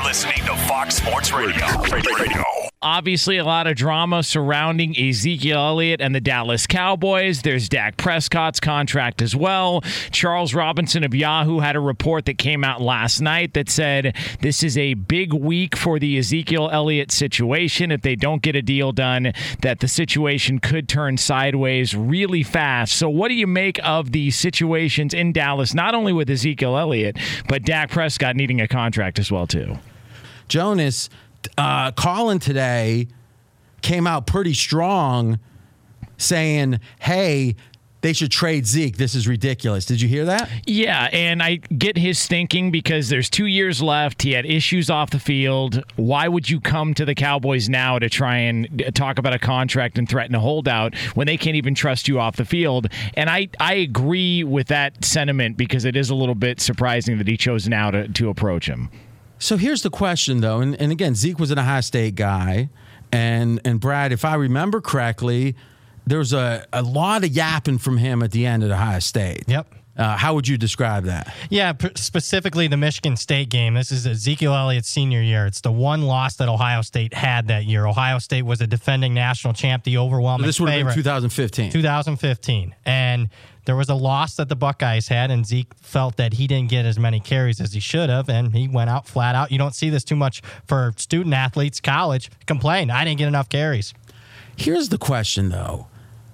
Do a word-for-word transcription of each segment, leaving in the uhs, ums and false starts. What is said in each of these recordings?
listening to Fox Sports Radio. Radio. Obviously, a lot of drama surrounding Ezekiel Elliott and the Dallas Cowboys. There's Dak Prescott's contract as well. Charles Robinson of Yahoo had a report that came out last night that said this is a big week for the Ezekiel Elliott situation. If they don't get a deal done, that the situation could turn sideways really fast. So what do you make of the situations in Dallas, not only with Ezekiel Elliott, but Dak Prescott needing a contract as well, too? Jonas, uh, Colin today came out pretty strong saying, hey, they should trade Zeke. This is ridiculous. Did you hear that? Yeah, and I get his thinking because there's two years left. He had issues off the field. Why would you come to the Cowboys now to try and talk about a contract and threaten a holdout when they can't even trust you off the field? And I, I agree with that sentiment because it is a little bit surprising that he chose now to, to approach him. So here's the question, though. And, and again, Zeke was an Ohio State guy. And, and Brad, if I remember correctly, there was a, a lot of yapping from him at the end at Ohio State. Yep. Uh, how would you describe that? Yeah, p- specifically the Michigan State game. This is Ezekiel Elliott's senior year. It's the one loss that Ohio State had that year. Ohio State was a defending national champ, the overwhelming This would have favorite. been two thousand fifteen. two thousand fifteen. And there was a loss that the Buckeyes had, and Zeke felt that he didn't get as many carries as he should have, and he went out flat out. You don't see this too much for student athletes, college. Complain, I didn't get enough carries. Here's the question, though.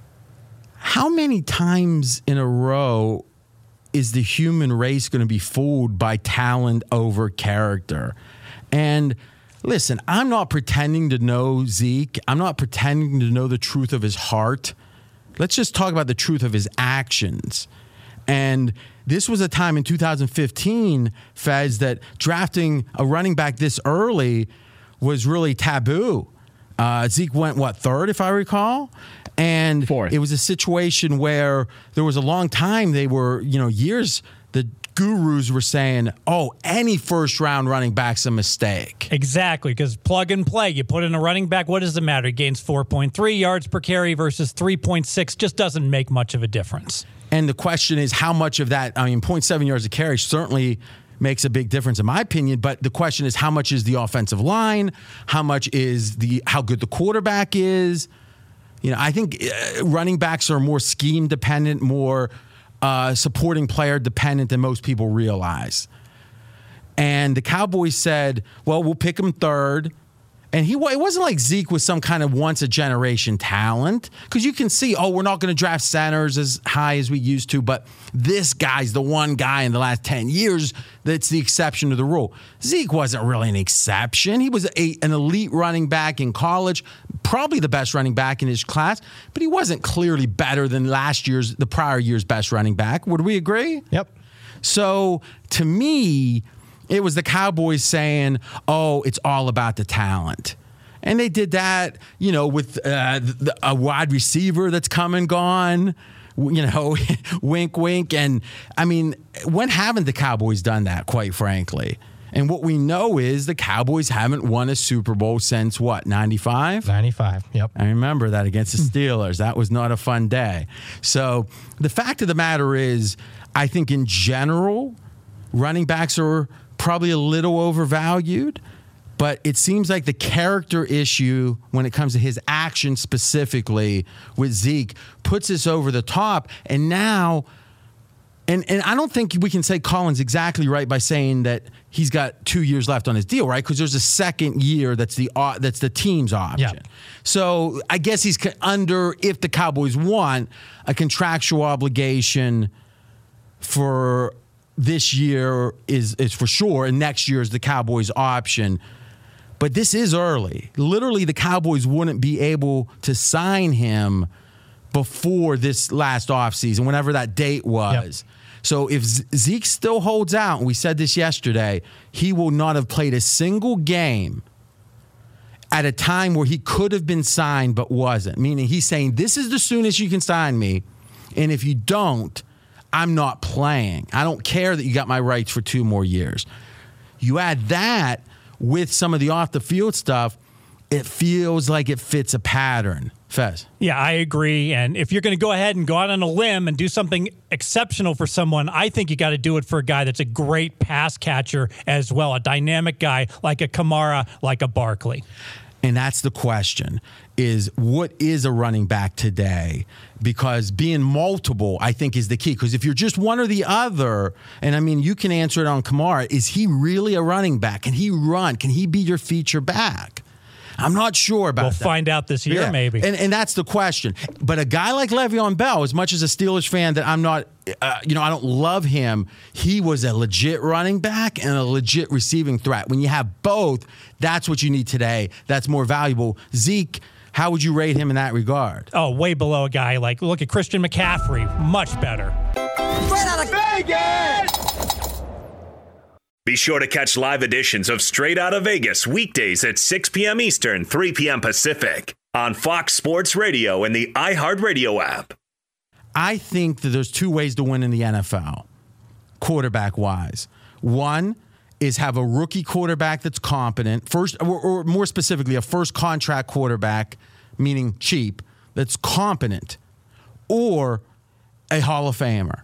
How many times in a row is the human race going to be fooled by talent over character? And listen, I'm not pretending to know Zeke. I'm not pretending to know the truth of his heart. Let's just talk about the truth of his actions. And this was a time in two thousand fifteen, Fez, that drafting a running back this early was really taboo. Uh, Zeke went, what, third, if I recall? And Fourth. It was a situation where there was a long time they were, you know, years, the gurus were saying, oh, any first-round running back's a mistake. Exactly, because plug and play. You put in a running back, what does it matter? He gains four point three yards per carry versus three point six. Just doesn't make much of a difference. And the question is how much of that, I mean, point seven yards a carry certainly makes a big difference in my opinion, but the question is how much is the offensive line? How much is the, how good the quarterback is? You know, I think uh, running backs are more scheme dependent, more uh, supporting player dependent than most people realize. And the Cowboys said, well, we'll pick him third. And he it wasn't like Zeke was some kind of once-a-generation talent, because you can see, oh, we're not going to draft centers as high as we used to, but this guy's the one guy in the last ten years that's the exception to the rule. Zeke wasn't really an exception. He was a, an elite running back in college, probably the best running back in his class, but he wasn't clearly better than last year's, the prior year's best running back. Would we agree? Yep. So, to me, it was the Cowboys saying, oh, it's all about the talent. And they did that, you know, with uh, the, a wide receiver that's come and gone, you know, wink, wink. And, I mean, when haven't the Cowboys done that, quite frankly? And what we know is the Cowboys haven't won a Super Bowl since, what, ninety-five? ninety-five, yep. I remember that against the Steelers. That was not a fun day. So the fact of the matter is, I think in general, running backs are probably a little overvalued, but it seems like the character issue when it comes to his action specifically with Zeke puts us over the top. And now, and, and I don't think we can say Colin's exactly right by saying that he's got two years left on his deal, right? Because there's a second year that's the uh, that's the team's option. Yep. So I guess he's under, if the Cowboys want, a contractual obligation for this year is is for sure, and next year is the Cowboys' option. But this is early. Literally, the Cowboys wouldn't be able to sign him before this last offseason, whenever that date was. Yep. So if Zeke still holds out, and we said this yesterday, he will not have played a single game at a time where he could have been signed but wasn't. Meaning he's saying, this is the soonest you can sign me, and if you don't, I'm not playing. I don't care that you got my rights for two more years. You add that with some of the off-the-field stuff, it feels like it fits a pattern. Fez. Yeah, I agree. And if you're going to go ahead and go out on a limb and do something exceptional for someone, I think you got to do it for a guy that's a great pass catcher as well, a dynamic guy like a Kamara, like a Barkley. And that's the question, is what is a running back today? Because being multiple, I think, is the key. Because if you're just one or the other, and I mean, you can answer it on Kamara, is he really a running back? Can he run? Can he be your feature back? I'm not sure about we'll that. We'll find out this year, yeah. maybe. And, and that's the question. But a guy like Le'Veon Bell, as much as a Steelers fan that I'm not, uh, you know, I don't love him, he was a legit running back and a legit receiving threat. When you have both, that's what you need today. That's more valuable. Zeke, how would you rate him in that regard? Oh, way below a guy like, look at Christian McCaffrey. Much better. Straight out of Vegas! Be sure to catch live editions of Straight Outta Vegas weekdays at six p.m. Eastern, three p.m. Pacific on Fox Sports Radio and the iHeartRadio app. I think that there's two ways to win in the N F L, quarterback-wise. One is have a rookie quarterback that's competent, first, or, or more specifically, a first contract quarterback, meaning cheap, that's competent, or a Hall of Famer.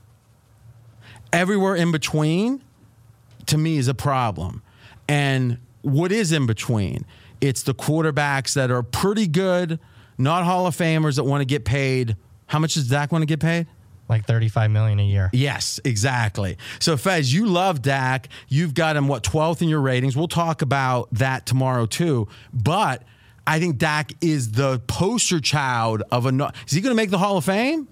Everywhere in between, to me, is a problem. And what is in between? It's the quarterbacks that are pretty good, not Hall of Famers that want to get paid. How much does Dak want to get paid? Like thirty-five million dollars a year. Yes, exactly. So, Fez, you love Dak. You've got him, what, twelfth in your ratings. We'll talk about that tomorrow, too. But I think Dak is the poster child of a... Is he going to make the Hall of Fame?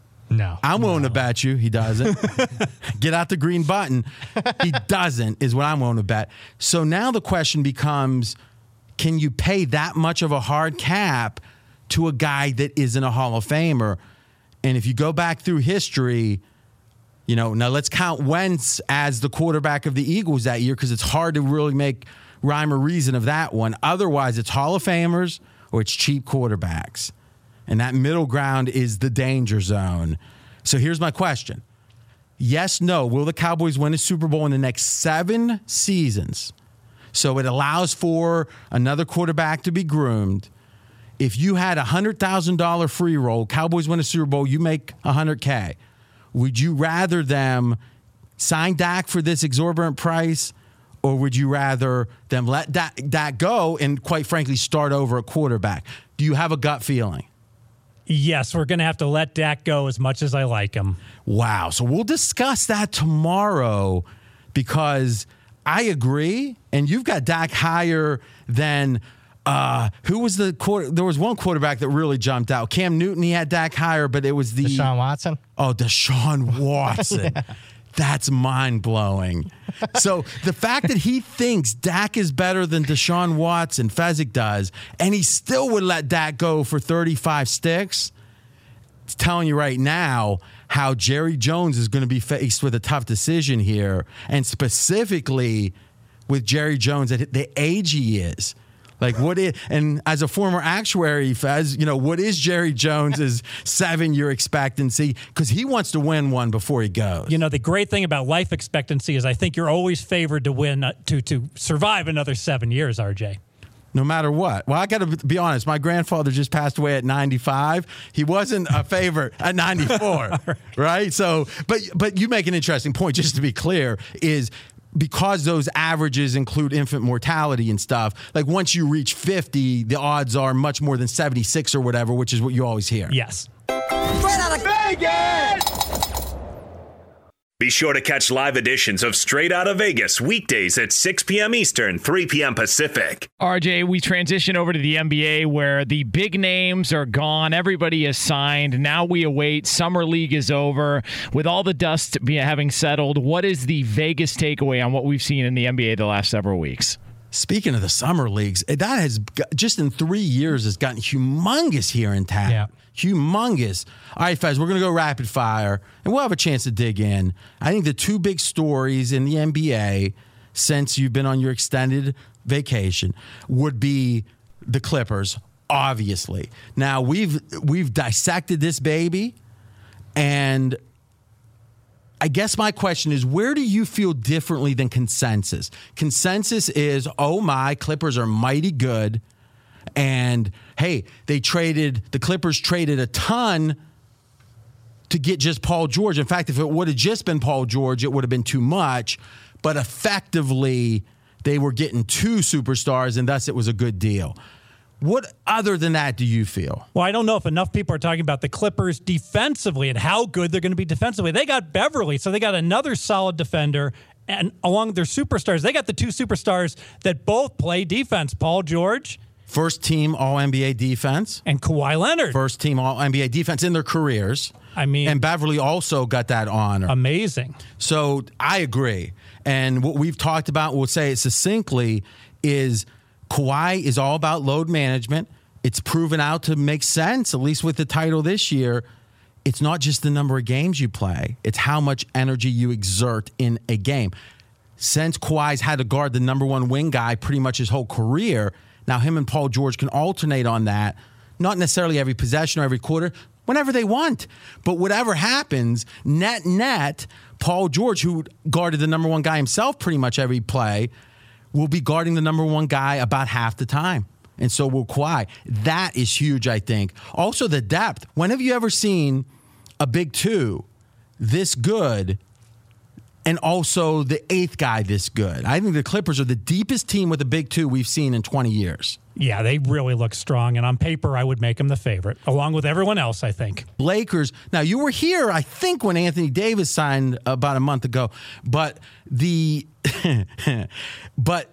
No. I'm willing no. to bet you he doesn't. Get out the green button. He doesn't is what I'm willing to bet. So now the question becomes, can you pay that much of a hard cap to a guy that isn't a Hall of Famer? And if you go back through history, you know, now let's count Wentz as the quarterback of the Eagles that year because it's hard to really make rhyme or reason of that one. Otherwise, it's Hall of Famers or it's cheap quarterbacks. And that middle ground is the danger zone. So here's my question. Yes, no. Will the Cowboys win a Super Bowl in the next seven seasons? So it allows for another quarterback to be groomed. If you had a one hundred thousand dollars free roll, Cowboys win a Super Bowl, you make one hundred K. Would you rather them sign Dak for this exorbitant price, or would you rather them let Dak, Dak go and, quite frankly, start over a quarterback? Do you have a gut feeling? Yes, we're going to have to let Dak go as much as I like him. Wow. So we'll discuss that tomorrow because I agree, and you've got Dak higher than uh, who was the quarter? There was one quarterback that really jumped out. Cam Newton, he had Dak higher, but it was the Deshaun Watson. Oh, Deshaun Watson. Yeah. That's mind-blowing. So the fact that he thinks Dak is better than Deshaun Watson, Fezzik does, and he still would let Dak go for thirty-five sticks, it's telling you right now how Jerry Jones is going to be faced with a tough decision here, and specifically with Jerry Jones at the age he is. Like what is, and as a former actuary, Fez, you know, what is Jerry Jones's seven-year expectancy? Because he wants to win one before he goes. You know, the great thing about life expectancy is I think you're always favored to win, uh, to to survive another seven years, R J. No matter what. Well, I got to be honest. My grandfather just passed away at ninety-five. He wasn't a favorite at ninety-four, right. right? So, but but you make an interesting point. Just to be clear, is because those averages include infant mortality and stuff, like once you reach fifty, the odds are much more than seventy-six or whatever, which is what you always hear. Yes. Straight out of Vegas! Be sure to catch live editions of Straight Outta Vegas weekdays at six p.m. Eastern, three p.m. Pacific. R J, we transition over to the N B A where the big names are gone. Everybody is signed. Now we await. Summer League is over. With all the dust having settled, what is the Vegas takeaway on what we've seen in the N B A the last several weeks? Speaking of the summer leagues, that has got, just in three years has gotten humongous here in town. Yeah. Humongous. All right, Fez, we're going to go rapid fire, and we'll have a chance to dig in. I think the two big stories in the N B A since you've been on your extended vacation would be the Clippers, obviously. Now, we've we've dissected this baby, and I guess my question is, where do you feel differently than consensus? Consensus is, oh my, Clippers are mighty good. And, hey, they traded, the Clippers traded a ton to get just Paul George. In fact, if it would have just been Paul George, it would have been too much. But effectively, they were getting two superstars, and thus it was a good deal. What other than that do you feel? Well, I don't know if enough people are talking about the Clippers defensively and how good they're going to be defensively. They got Beverly, so they got another solid defender. And along with their superstars, they got the two superstars that both play defense, Paul George. First team All N B A defense. And Kawhi Leonard. First team All N B A defense in their careers. I mean. And Beverly also got that honor. Amazing. So I agree. And what we've talked about, we'll say it succinctly, is Kawhi is all about load management. It's proven out to make sense, at least with the title this year. It's not just the number of games you play. It's how much energy you exert in a game. Since Kawhi's had to guard the number one wing guy pretty much his whole career, now him and Paul George can alternate on that. Not necessarily every possession or every quarter, whenever they want. But whatever happens, net, net, Paul George, who guarded the number one guy himself pretty much every play, will be guarding the number one guy about half the time. And so will Kawhi. That is huge, I think. Also, the depth. When have you ever seen a big two this good and also the eighth guy this good? I think the Clippers are the deepest team with a big two we've seen in twenty years. Yeah, they really look strong. And on paper, I would make them the favorite, along with everyone else, I think. Lakers. Now, you were here, I think, when Anthony Davis signed about a month ago. But the but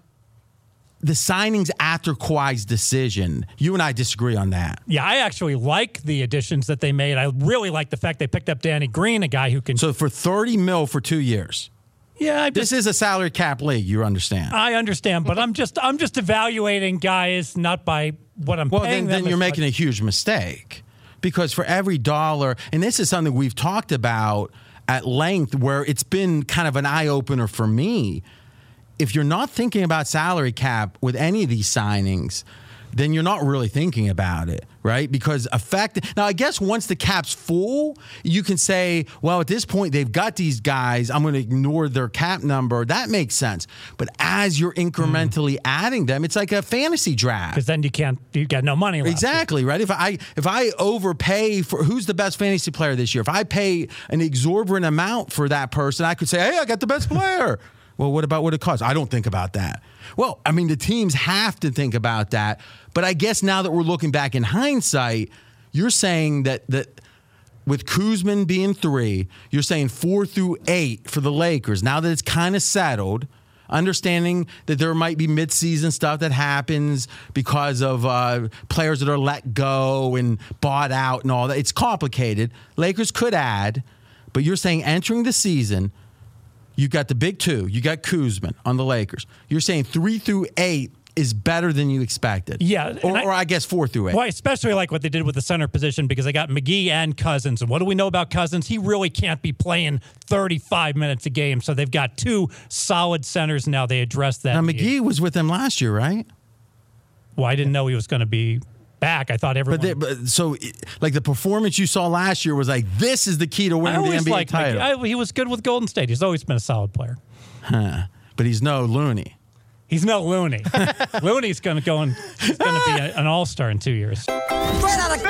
the signings after Kawhi's decision, you and I disagree on that. Yeah, I actually like the additions that they made. I really like the fact they picked up Danny Green, a guy who can... So for thirty mil for two years. Yeah, I just, this is a salary cap league, you understand. I understand, but I'm just I'm just evaluating guys not by what I'm well, paying then, them. Then you're much. making a huge mistake. Because for every dollar, and this is something we've talked about at length where it's been kind of an eye-opener for me. If you're not thinking about salary cap with any of these signings, then you're not really thinking about it, right? Because effect now, I guess once the cap's full, you can say, well, at this point, they've got these guys. I'm going to ignore their cap number. That makes sense. But as you're incrementally mm. adding them, it's like a fantasy draft. Because then you can't, you got no money left. Exactly, right? If I if I overpay for who's the best fantasy player this year, if I pay an exorbitant amount for that person, I could say, hey, I got the best player. Well, what about what it costs? I don't think about that. Well, I mean, the teams have to think about that. But I guess now that we're looking back in hindsight, you're saying that that with Kuzma being three, you're saying four through eight for the Lakers. Now that it's kind of settled, understanding that there might be midseason stuff that happens because of uh, players that are let go and bought out and all that. It's complicated. Lakers could add, but you're saying entering the season, you got the big two. You got Kuzma on the Lakers. You're saying three through eight is better than you expected. Yeah. Or I, or I guess four through eight. Well, especially like what they did with the center position because they got McGee and Cousins. And what do we know about Cousins? He really can't be playing thirty-five minutes a game. So they've got two solid centers now. They addressed that. Now, McGee was with them last year, right? Well, I didn't know he was going to be back. I thought everyone... But, they, but so, like, the performance you saw last year was like, this is the key to winning the N B A title. I, he was good with Golden State. He's always been a solid player. Huh. But he's no Looney. He's no Looney. Looney's going to go and he's going to be a, an all-star in two years. Straight out of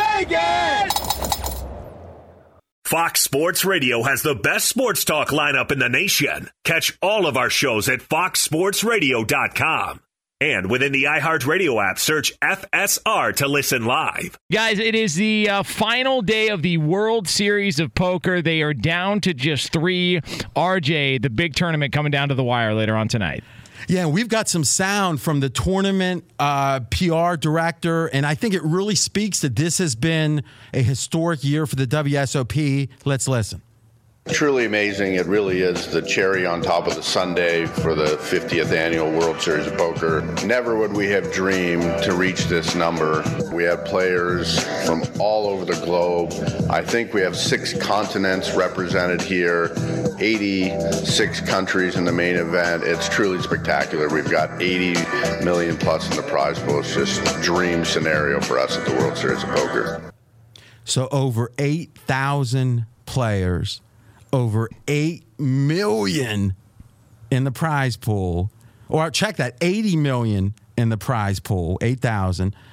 Vegas! Fox Sports Radio has the best sports talk lineup in the nation. Catch all of our shows at fox sports radio dot com. And within the iHeartRadio app, search F S R to listen live. Guys, it is the uh, final day of the World Series of Poker. They are down to just three. R J, the big tournament coming down to the wire later on tonight. Yeah, we've got some sound from the tournament uh, P R director, and I think it really speaks that this has been a historic year for the W S O P. Let's listen. Truly amazing. It really is the cherry on top of the sundae for the fiftieth annual World Series of Poker. Never would we have dreamed to reach this number. We have players from all over the globe. I think we have six continents represented here, eighty-six countries in the main event. It's truly spectacular. We've got eighty million plus in the prize pool. It's just a dream scenario for us at the World Series of Poker. So over eight thousand players. Over eight million in the prize pool. Or check that, eighty million in the prize pool, eight thousand.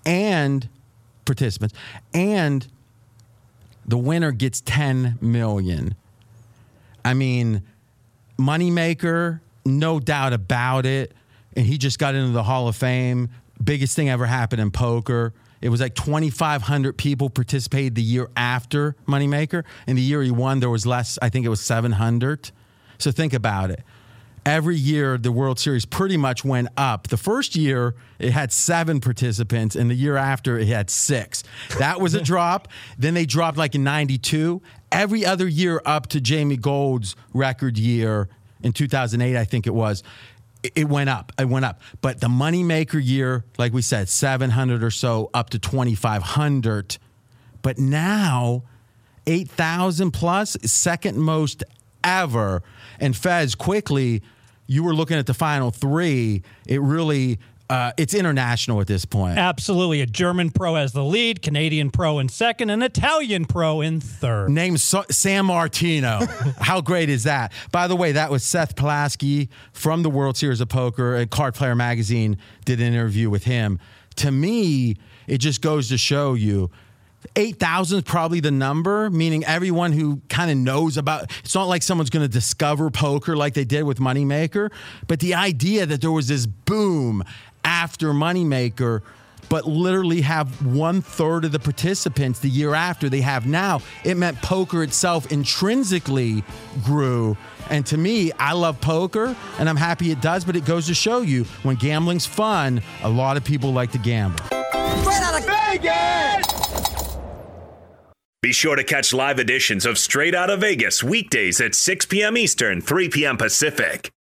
and participants, and the winner gets ten million dollars. I mean, moneymaker, no doubt about it. And he just got into the Hall of Fame. Biggest thing ever happened in poker. It was like twenty-five hundred people participated the year after Moneymaker. And the year he won, there was less. I think it was seven hundred. So think about it. Every year, the World Series pretty much went up. The first year, it had seven participants, and the year after, it had six. That was a drop. Then they dropped like in ninety-two. Every other year up to Jamie Gold's record year in two thousand eight, I think it was, it went up. It went up. But the Moneymaker year, like we said, seven hundred or so, up to twenty-five hundred. But now, eight thousand plus, second most ever. And Fez, quickly, you were looking at the final three. It really, uh, it's international at this point. Absolutely. A German pro has the lead, Canadian pro in second, and Italian pro in third. Named so- San Martino. How great is that? By the way, that was Seth Pulaski from the World Series of Poker, and Card Player Magazine did an interview with him. To me, it just goes to show you, eight thousand is probably the number, meaning everyone who kind of knows about, it's not like someone's going to discover poker like they did with Moneymaker, but the idea that there was this boom after Moneymaker, but literally have one third of the participants the year after they have now, it meant poker itself intrinsically grew. And to me, I love poker, and I'm happy it does, but it goes to show you, when gambling's fun, a lot of people like to gamble. Straight out of Vegas! Be sure to catch live editions of Straight Outta Vegas weekdays at six p.m. Eastern, three p.m. Pacific.